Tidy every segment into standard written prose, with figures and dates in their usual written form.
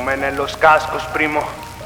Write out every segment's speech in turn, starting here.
volumen en los cascos, primo.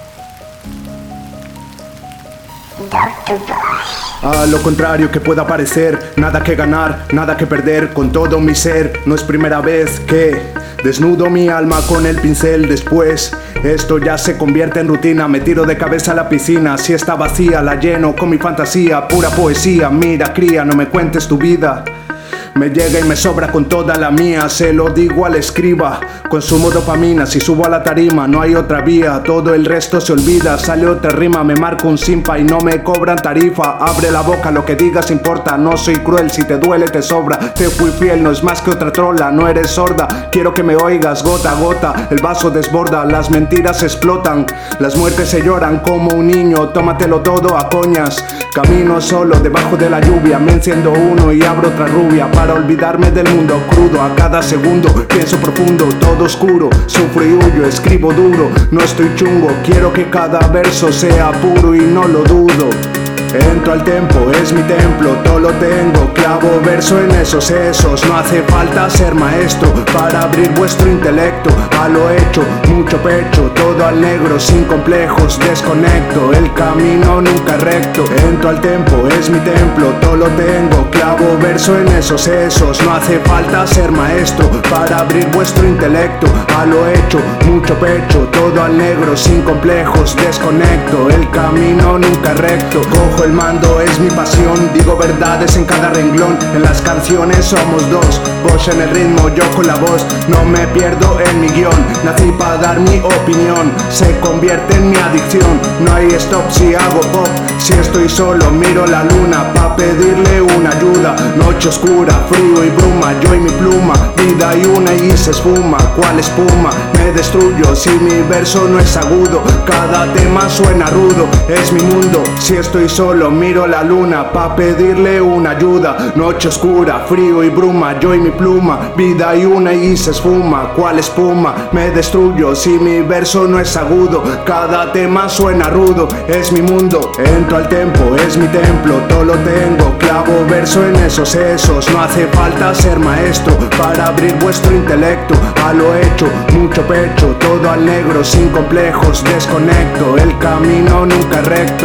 A lo contrario que pueda parecer, nada que ganar, nada que perder con todo mi ser. No es primera vez que desnudo mi alma con el pincel. Después esto ya se convierte en rutina. Me tiro de cabeza a la piscina. Si está vacía la lleno con mi fantasía. Pura poesía, mira cría, no me cuentes tu vida. Me llega y me sobra con toda la mía. Se lo digo al escriba. Consumo dopamina, si subo a la tarima no hay otra vía. Todo el resto se olvida, sale otra rima. Me marco un simpa y no me cobran tarifa. Abre la boca, lo que digas importa. No soy cruel, si te duele te sobra. Te fui fiel, no es más que otra trola. No eres sorda, quiero que me oigas gota a gota. El vaso desborda, las mentiras explotan. Las muertes se lloran como un niño. Tómatelo todo a coñas. Camino solo debajo de la lluvia. Me enciendo uno y abro otra rubia. Para olvidarme del mundo crudo. A cada segundo pienso profundo, todo oscuro. Sufro y huyo, escribo duro. No estoy chungo, quiero que cada verso sea puro y no lo dudo. Entro al tempo, es mi templo, todo lo tengo. Clavo verso en esos sesos. No hace falta ser maestro para abrir vuestro intelecto. A lo hecho, mucho pecho, todo al negro, sin complejos. Desconecto, el camino nunca recto. Entro al tempo, es mi templo, todo lo tengo. Clavo verso en esos sesos. No hace falta ser maestro para abrir vuestro intelecto. A lo hecho, mucho pecho, todo al negro, sin complejos. Desconecto, el camino nunca recto. Cojo el mando, es mi pasión. Digo verdades en cada renglón. En las canciones somos dos. Vos en el ritmo, yo con la voz. No me pierdo en mi guión. Nací para dar mi opinión. Se convierte en mi adicción. No hay stop si hago pop. Si estoy solo, miro la luna pa' pedirle una ayuda. Noche oscura, frío y bruma. Yo y mi pluma. Vida y una y se esfuma. ¿Cuál espuma? Me destruyo si mi verso no es agudo. Cada tema suena rudo. Es mi mundo. Si estoy solo, miro la luna pa' pedirle una ayuda. Noche oscura, frío y bruma. Yo y mi pluma. Vida y una y se esfuma. ¿Cuál espuma? Me destruyo si mi verso no es agudo. Cada tema suena rudo. Es mi mundo. Entro al tempo, es mi templo. Todo lo tengo. Clavo verso en esos sesos. No hace falta ser maestro para abrir vuestro intelecto. A lo hecho, mucho pecho, todo al negro, sin complejos. Desconecto, el camino nunca recto.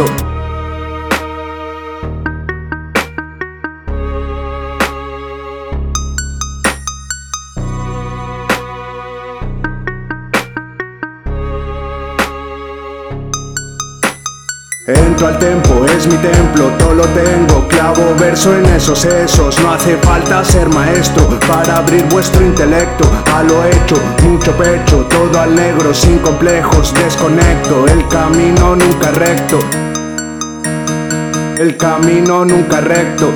Entro al tempo, es mi templo, todo lo tengo. Clavo verso en esos sesos. No hace falta ser maestro para abrir vuestro intelecto. A lo hecho, mucho pecho, todo al negro, sin complejos. Desconecto, el camino nunca recto. El camino nunca recto.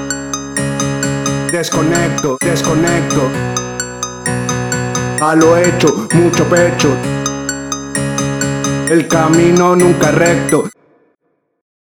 Desconecto, desconecto. A lo hecho, mucho pecho. El camino nunca recto.